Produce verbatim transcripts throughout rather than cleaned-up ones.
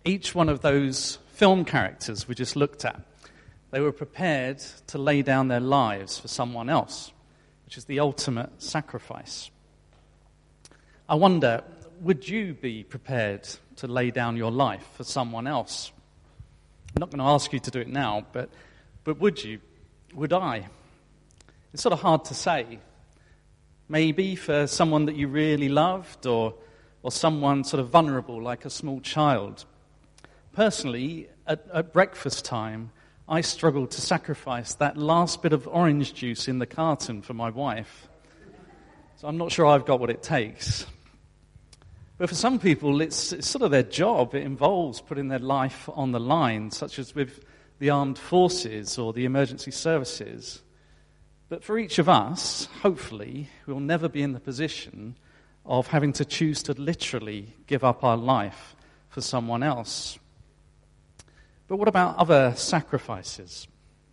each one of those film characters we just looked at, they were prepared to lay down their lives for someone else, which is the ultimate sacrifice. I wonder, would you be prepared to lay down your life for someone else? I'm not going to ask you to do it now, but but would you? Would I? It's sort of hard to say. Maybe for someone that you really loved, or or someone sort of vulnerable like a small child. Personally, at, at breakfast time, I struggled to sacrifice that last bit of orange juice in the carton for my wife. So I'm not sure I've got what it takes. But for some people, it's, it's sort of their job. It involves putting their life on the line, such as with the armed forces or the emergency services. But for each of us, hopefully, we'll never be in the position of having to choose to literally give up our life for someone else. But what about other sacrifices?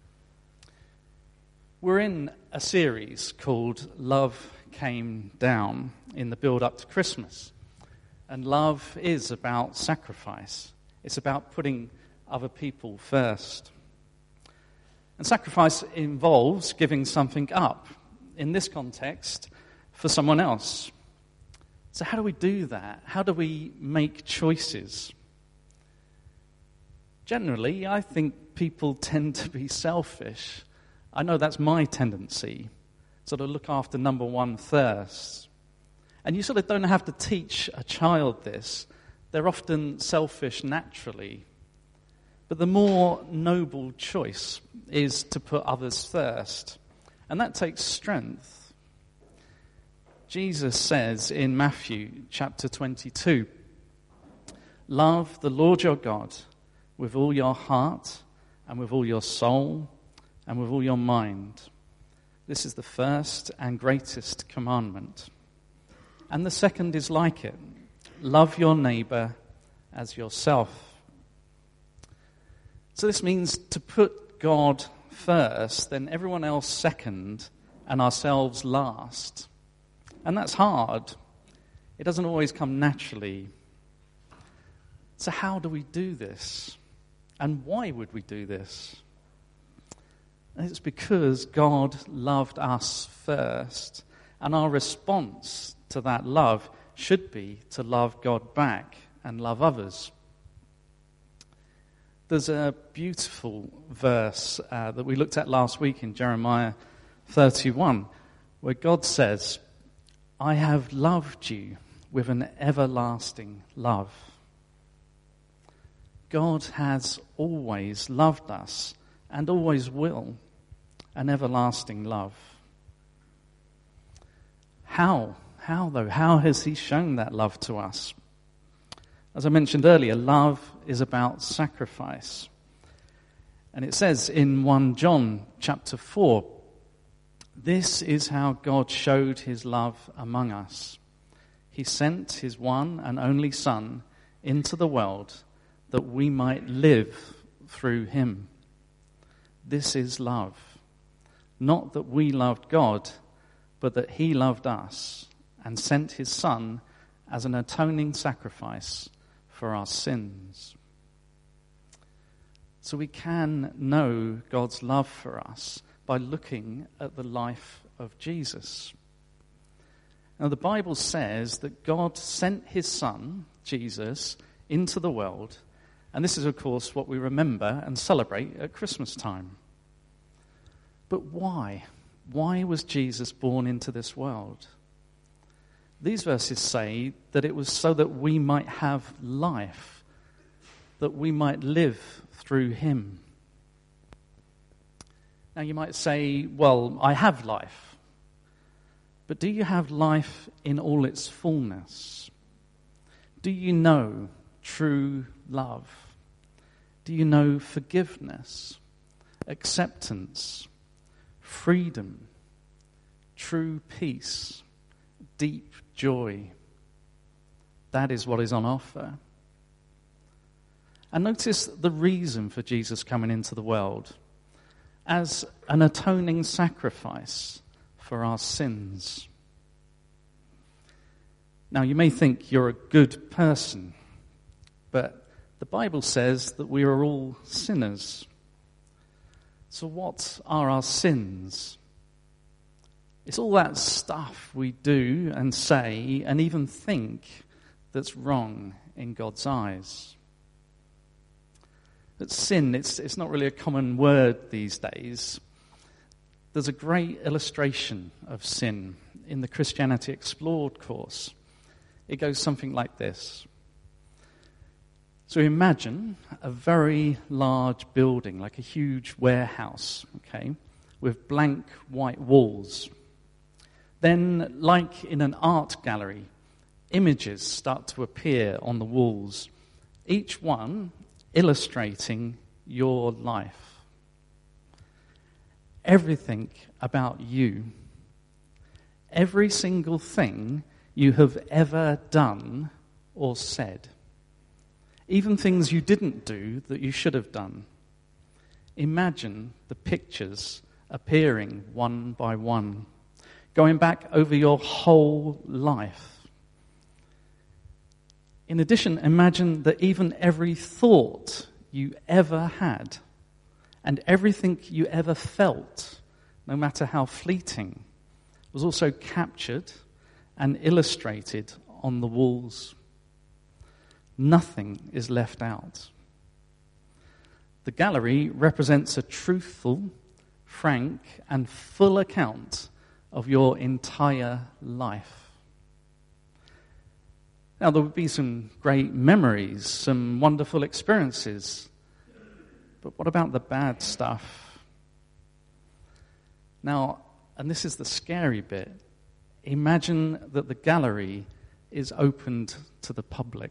We're in a series called Love Came Down in the build-up to Christmas. And love is about sacrifice. It's about putting other people first. And sacrifice involves giving something up, in this context, for someone else. So how do we do that? How do we make choices? Generally, I think people tend to be selfish. I know that's my tendency, sort of look after number one first. And you sort of don't have to teach a child this. They're often selfish naturally. But the more noble choice is to put others first. And that takes strength. Jesus says in Matthew chapter twenty-two, "Love the Lord your God with all your heart and with all your soul and with all your mind. This is the first and greatest commandment. And the second is like it. Love your neighbor as yourself." So this means to put God first, then everyone else second, and ourselves last. And that's hard. It doesn't always come naturally. So how do we do this? And why would we do this? And it's because God loved us first, and our response to that love should be to love God back and love others. There's a beautiful verse uh, that we looked at last week in Jeremiah thirty-one, where God says, "I have loved you with an everlasting love." God has always loved us and always will, an everlasting love. How? How, though? How has he shown that love to us? As I mentioned earlier, love is about sacrifice. And it says in First John chapter four, "This is how God showed his love among us. He sent his one and only Son into the world that we might live through him. This is love. Not that we loved God, but that he loved us and sent his Son as an atoning sacrifice for our sins." So we can know God's love for us by looking at the life of Jesus. Now the Bible says that God sent his Son, Jesus, into the world, and this is of course what we remember and celebrate at Christmas time. But why? Why was Jesus born into this world? These verses say that it was so that we might have life, that we might live through him. Now you might say, well, I have life. But do you have life in all its fullness? Do you know true love? Do you know forgiveness, acceptance, freedom, true peace, deep joy? That is what is on offer. And notice the reason for Jesus coming into the world: as an atoning sacrifice for our sins. Now you may think you're a good person, but the Bible says that we are all sinners. So what are our sins? It's all that stuff we do and say and even think that's wrong in God's eyes. But sin, it's, it's not really a common word these days. There's a great illustration of sin in the Christianity Explored course. It goes something like this. So imagine a very large building, like a huge warehouse, okay, with blank white walls. Then, like in an art gallery, images start to appear on the walls, each one illustrating your life. Everything about you, every single thing you have ever done or said, even things you didn't do that you should have done. Imagine the pictures appearing one by one, going back over your whole life. In addition, imagine that even every thought you ever had and everything you ever felt, no matter how fleeting, was also captured and illustrated on the walls. Nothing is left out. The gallery represents a truthful, frank, and full account of your entire life. Now, there would be some great memories, some wonderful experiences, but what about the bad stuff? Now, and this is the scary bit, imagine that the gallery is opened to the public.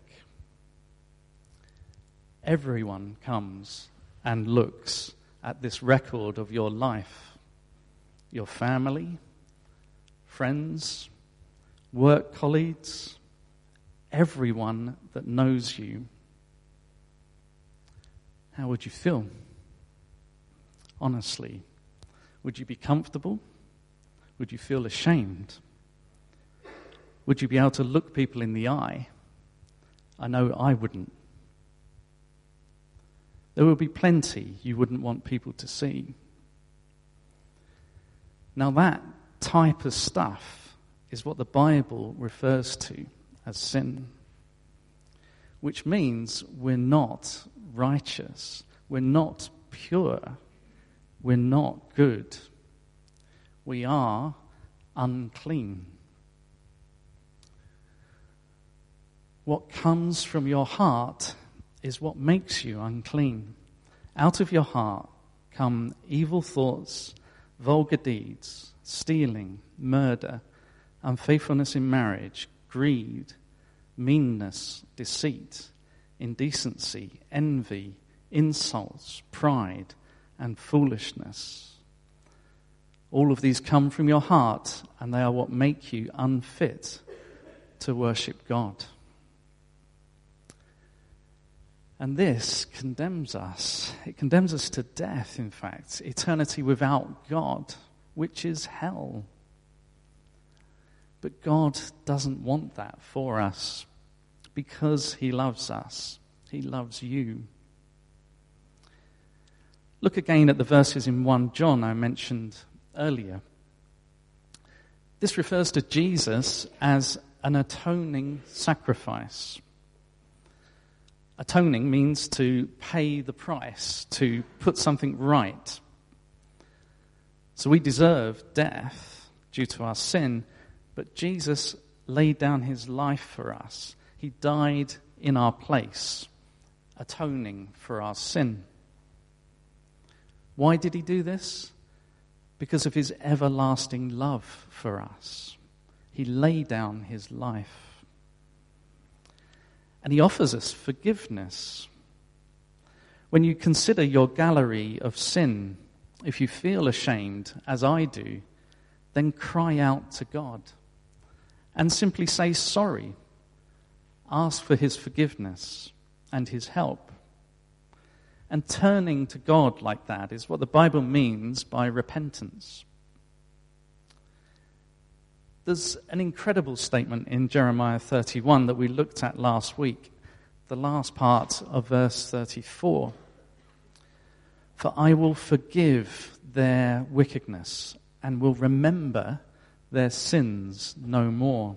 Everyone comes and looks at this record of your life, your family, friends, work colleagues, everyone that knows you. How would you feel? Honestly, would you be comfortable? Would you feel ashamed? Would you be able to look people in the eye? I know I wouldn't. There will be plenty you wouldn't want people to see. Now that type of stuff is what the Bible refers to as sin, which means we're not righteous, we're not pure, we're not good, we are unclean. What comes from your heart is what makes you unclean. Out of your heart come evil thoughts, vulgar deeds, stealing, murder, unfaithfulness in marriage, greed, meanness, deceit, indecency, envy, insults, pride, and foolishness. All of these come from your heart, and they are what make you unfit to worship God. And this condemns us. It condemns us to death, in fact, eternity without God, which is hell. But God doesn't want that for us because he loves us. He loves you. Look again at the verses in First John I mentioned earlier. This refers to Jesus as an atoning sacrifice. Atoning means to pay the price, to put something right. So we deserve death due to our sin, but Jesus laid down his life for us. He died in our place, atoning for our sin. Why did he do this? Because of his everlasting love for us. He laid down his life. And he offers us forgiveness. When you consider your gallery of sin, if you feel ashamed, as I do, then cry out to God and simply say sorry. Ask for his forgiveness and his help. And turning to God like that is what the Bible means by repentance. There's an incredible statement in Jeremiah thirty-one that we looked at last week the last part of verse thirty-four. For I will forgive their wickedness and will remember their sins no more.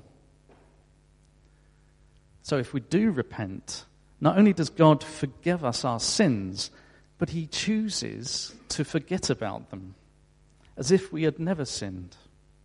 So if we do repent, not only does God forgive us our sins, but he chooses to forget about them, as if we had never sinned.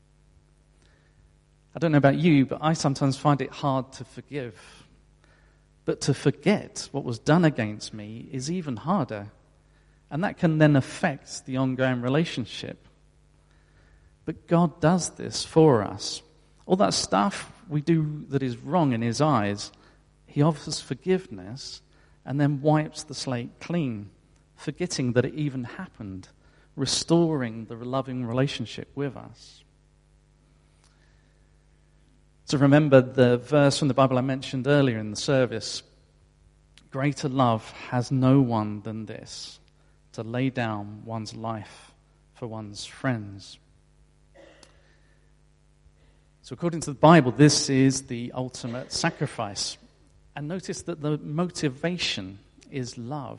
I don't know about you, but I sometimes find it hard to forgive. But to forget what was done against me is even harder. And that can then affect the ongoing relationship. But God does this for us. All that stuff we do that is wrong in his eyes, he offers forgiveness and then wipes the slate clean, forgetting that it even happened, restoring the loving relationship with us. So remember the verse from the Bible I mentioned earlier in the service. Greater love has no one than this, to lay down one's life for one's friends. So according to the Bible, this is the ultimate sacrifice. And notice that the motivation is love.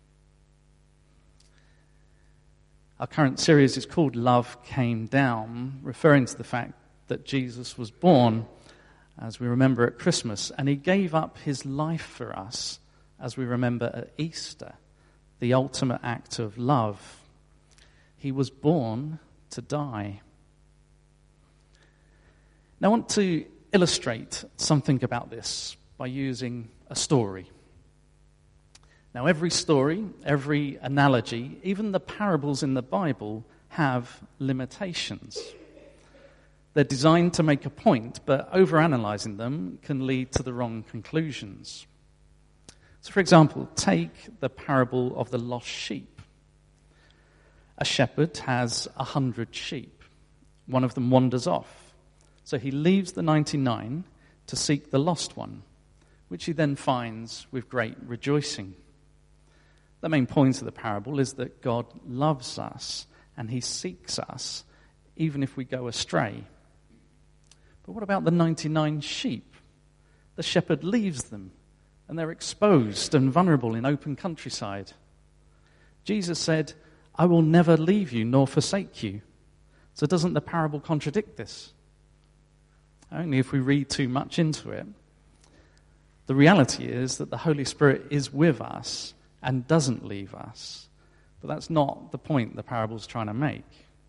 Our current series is called Love Came Down, referring to the fact that Jesus was born, as we remember at Christmas, and he gave up his life for us, as we remember at Easter, the ultimate act of love. He was born to die. Now I want to illustrate something about this by using a story. Now every story, every analogy, even the parables in the Bible have limitations. They're designed to make a point, but overanalyzing them can lead to the wrong conclusions. So for example, take the parable of the lost sheep. A shepherd has a hundred sheep. One of them wanders off. So he leaves the ninety-nine to seek the lost one, which he then finds with great rejoicing. The main point of the parable is that God loves us and he seeks us even if we go astray. But what about the ninety-nine sheep? The shepherd leaves them and they're exposed and vulnerable in open countryside. Jesus said, I will never leave you nor forsake you. So doesn't the parable contradict this? Only if we read too much into it. The reality is that the Holy Spirit is with us and doesn't leave us. But that's not the point the parable's trying to make.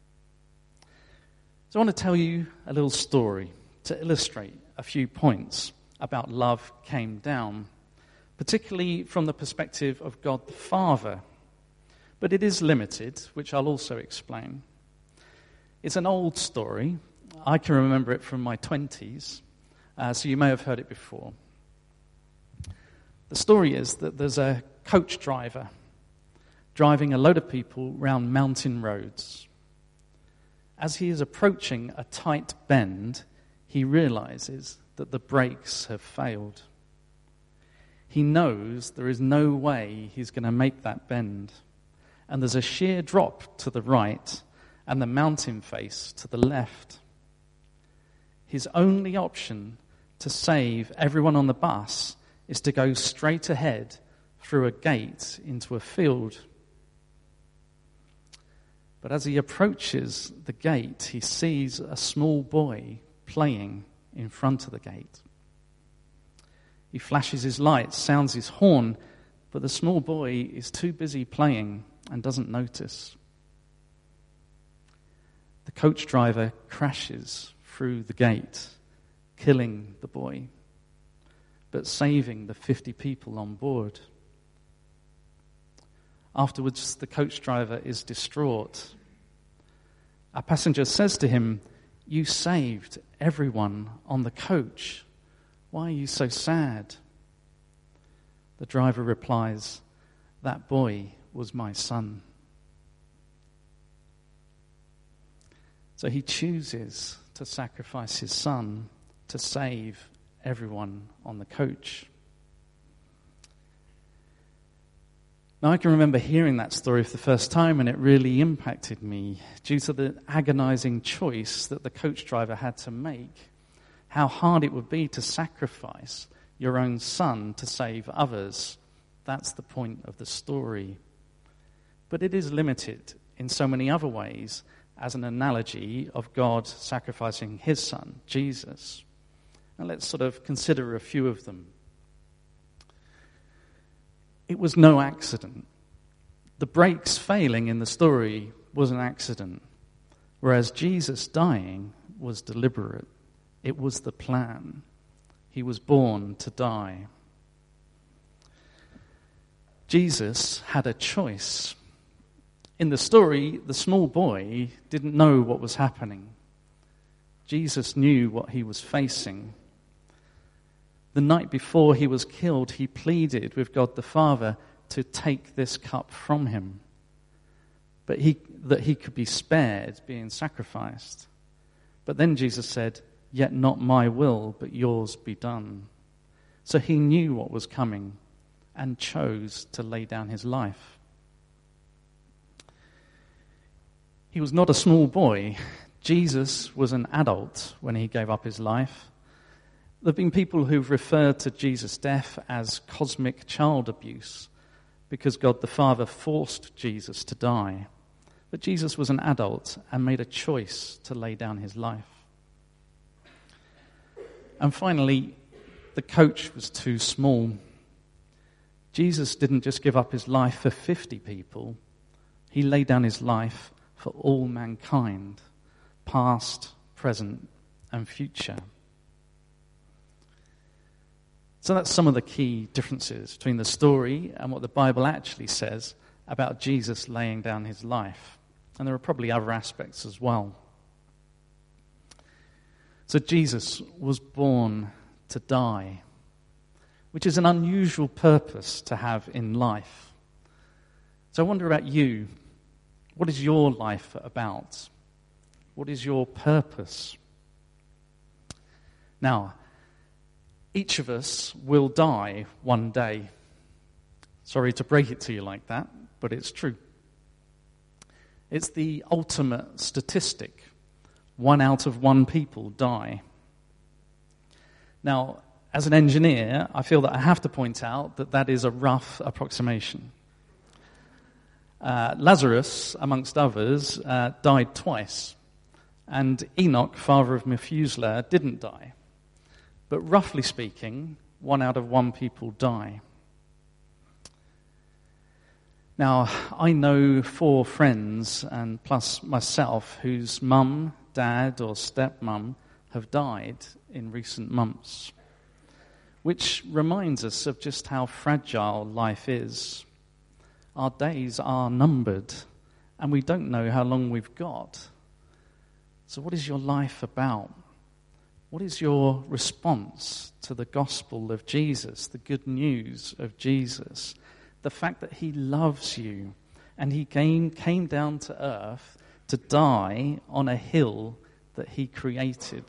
So I want to tell you a little story to illustrate a few points about love came down, particularly from the perspective of God the Father. But it is limited, which I'll also explain. It's an old story. I can remember it from my twenties, uh, so you may have heard it before. The story is that there's a coach driver driving a load of people round mountain roads. As he is approaching a tight bend, he realizes that the brakes have failed. He knows there is no way he's going to make that bend. And there's a sheer drop to the right and the mountain face to the left. His only option to save everyone on the bus is to go straight ahead through a gate into a field. But as he approaches the gate, he sees a small boy playing in front of the gate. He flashes his lights, sounds his horn, but the small boy is too busy playing and doesn't notice. The coach driver crashes through the gate, killing the boy, but saving the fifty people on board. Afterwards, the coach driver is distraught. A passenger says to him, "You saved everyone on the coach. Why are you so sad?" The driver replies, "That boy was my son." So he chooses to sacrifice his son to save everyone on the coach. Now I can remember hearing that story for the first time, and it really impacted me due to the agonizing choice that the coach driver had to make. How hard it would be to sacrifice your own son to save others. That's the point of the story. But it is limited in so many other ways as an analogy of God sacrificing his son, Jesus. Now let's sort of consider a few of them. It was no accident. The brakes failing in the story was an accident, whereas Jesus dying was deliberate. It was the plan. He was born to die. Jesus had a choice. In the story, the small boy didn't know what was happening. Jesus knew what he was facing. The night before he was killed, he pleaded with God the Father to take this cup from him, but he, that he could be spared being sacrificed. But then Jesus said, "Yet not my will, but yours be done." So he knew what was coming and chose to lay down his life. He was not a small boy. Jesus was an adult when he gave up his life. There have been people who've referred to Jesus' death as cosmic child abuse because God the Father forced Jesus to die. But Jesus was an adult and made a choice to lay down his life. And finally, the coach was too small. Jesus didn't just give up his life for fifty people. He laid down his life for all mankind, past, present, and future. So that's some of the key differences between the story and what the Bible actually says about Jesus laying down his life. And there are probably other aspects as well. So Jesus was born to die, which is an unusual purpose to have in life. So I wonder about you. What is your life about? What is your purpose? Now, each of us will die one day. Sorry to break it to you like that, but it's true. It's the ultimate statistic. One out of one people die. Now, as an engineer, I feel that I have to point out that that is a rough approximation. Uh, Lazarus, amongst others, uh, died twice. And Enoch, father of Methuselah, didn't die. But roughly speaking, one out of one people die. Now, I know four friends, and plus myself, whose mum, dad, or stepmum have died in recent months, which reminds us of just how fragile life is. Our days are numbered, and we don't know how long we've got. So what is your life about? What is your response to the gospel of Jesus, the good news of Jesus, the fact that he loves you and he came, came down to earth to die on a hill that he created?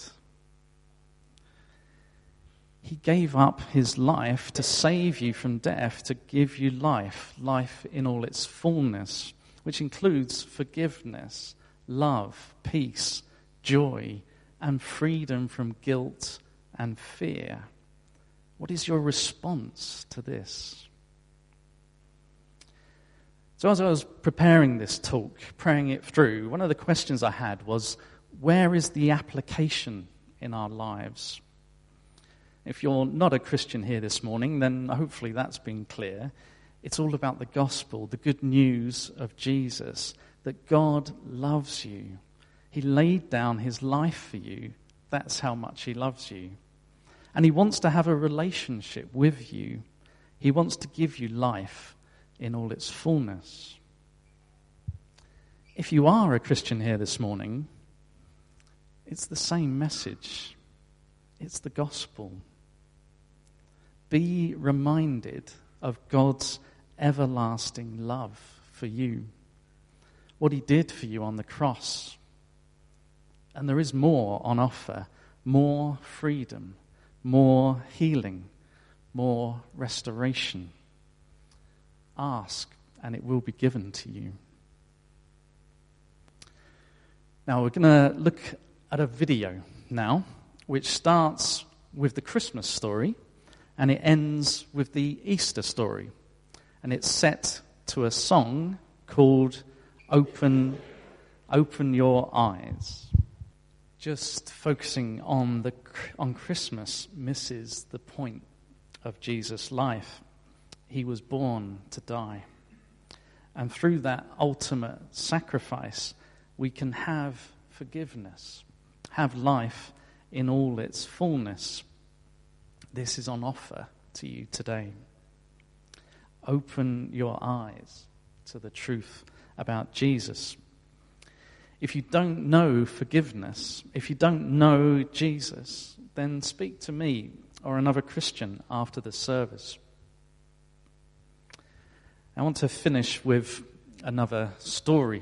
He gave up his life to save you from death, to give you life, life in all its fullness, which includes forgiveness, love, peace, joy, and freedom from guilt and fear. What is your response to this? So as I was preparing this talk, praying it through, one of the questions I had was, where is the application in our lives? If you're not a Christian here this morning, then hopefully that's been clear. It's all about the gospel, the good news of Jesus, that God loves you. He laid down his life for you. That's how much he loves you. And he wants to have a relationship with you. He wants to give you life in all its fullness. If you are a Christian here this morning, it's the same message. It's the gospel. Be reminded of God's everlasting love for you, what he did for you on the cross. And there is more on offer, more freedom, more healing, more restoration. Ask, and it will be given to you. Now we're going to look at a video now, which starts with the Christmas story, And it ends with the Easter story. And it's set to a song called Open, Open Your Eyes. Just focusing on the on Christmas misses the point of Jesus' life. He was born to die. And through that ultimate sacrifice, we can have forgiveness, have life in all its fullness. This is on offer to you today. Open your eyes to the truth about Jesus. If you don't know forgiveness, if you don't know Jesus, then speak to me or another Christian after the service. I want to finish with another story.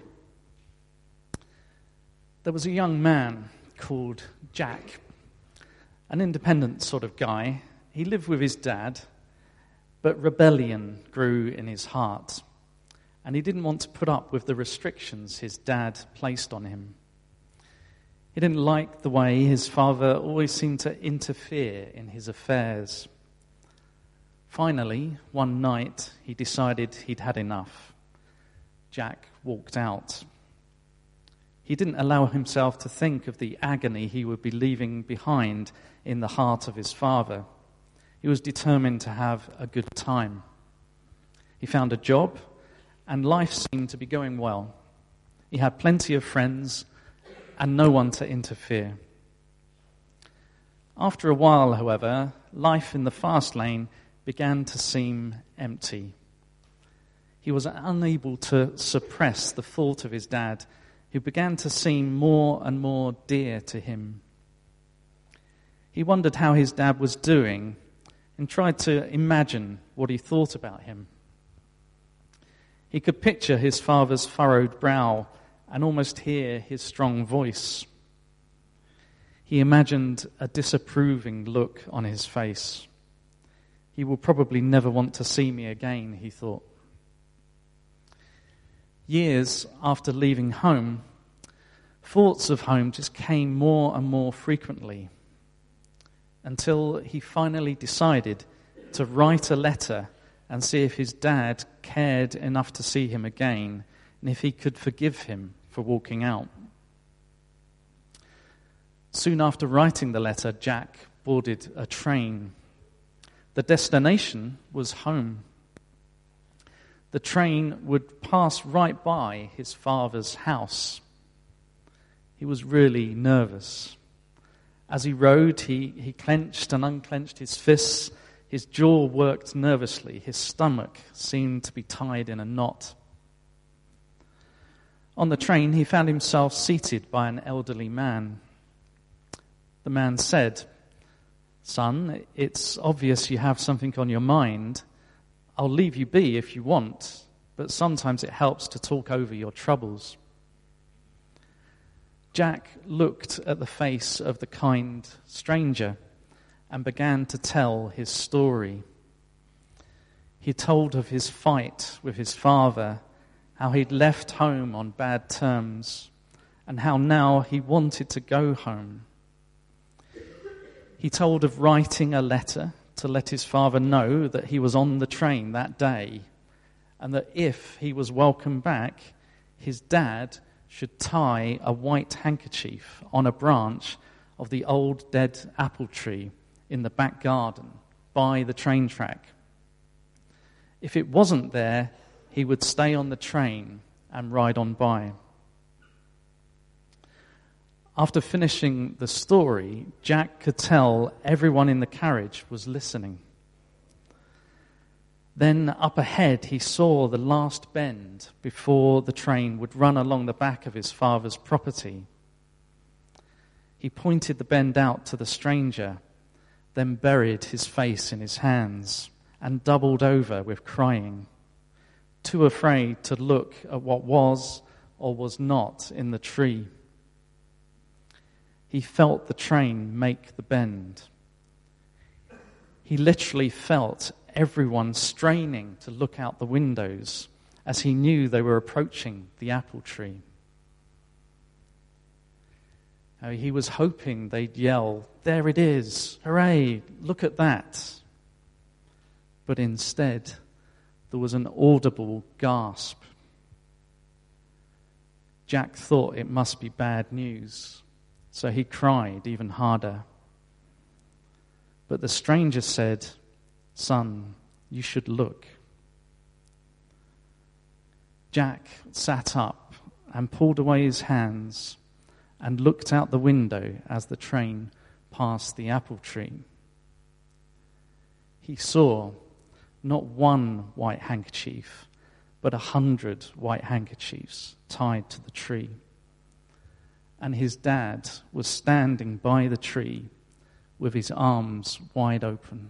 There was a young man called Jack, an independent sort of guy. He lived with his dad, but rebellion grew in his heart, and he didn't want to put up with the restrictions his dad placed on him. He didn't like the way his father always seemed to interfere in his affairs. Finally, one night, he decided he'd had enough. Jack walked out. He didn't allow himself to think of the agony he would be leaving behind in the heart of his father. He was determined to have a good time. He found a job, and life seemed to be going well. He had plenty of friends and no one to interfere. After a while, however, life in the fast lane began to seem empty. He was unable to suppress the thought of his dad, who began to seem more and more dear to him. He wondered how his dad was doing and tried to imagine what he thought about him. He could picture his father's furrowed brow and almost hear his strong voice. He imagined a disapproving look on his face. He will probably never want to see me again, he thought. Years after leaving home, thoughts of home just came more and more frequently, until he finally decided to write a letter and see if his dad cared enough to see him again, and if he could forgive him for walking out. Soon after writing the letter, Jack boarded a train. The destination was home. The train would pass right by his father's house. He was really nervous. As he rode, he, he clenched and unclenched his fists. His jaw worked nervously. His stomach seemed to be tied in a knot. On the train, he found himself seated by an elderly man. The man said, "Son, it's obvious you have something on your mind. I'll leave you be if you want, but sometimes it helps to talk over your troubles." Jack looked at the face of the kind stranger and began to tell his story. He told of his fight with his father, how he'd left home on bad terms, and how now he wanted to go home. He told of writing a letter to let his father know that he was on the train that day, and that if he was welcome back, his dad should tie a white handkerchief on a branch of the old dead apple tree in the back garden by the train track. If it wasn't there, he would stay on the train and ride on by. After finishing the story, Jack could tell everyone in the carriage was listening. Then up ahead, he saw the last bend before the train would run along the back of his father's property. He pointed the bend out to the stranger, then buried his face in his hands and doubled over with crying, too afraid to look at what was or was not in the tree. He felt the train make the bend. He literally felt everyone straining to look out the windows as he knew they were approaching the apple tree. Uh, he was hoping they'd yell, "There it is! Hooray! Look at that!" but instead there was an audible gasp. Jack thought it must be bad news, so he cried even harder. But the stranger said, "Son, you should look." Jack sat up and pulled away his hands and looked out the window as the train passed the apple tree. He saw not one white handkerchief, but a hundred white handkerchiefs tied to the tree. And his dad was standing by the tree with his arms wide open.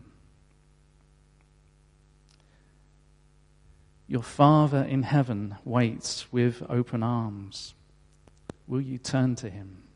Your Father in heaven waits with open arms. Will you turn to him?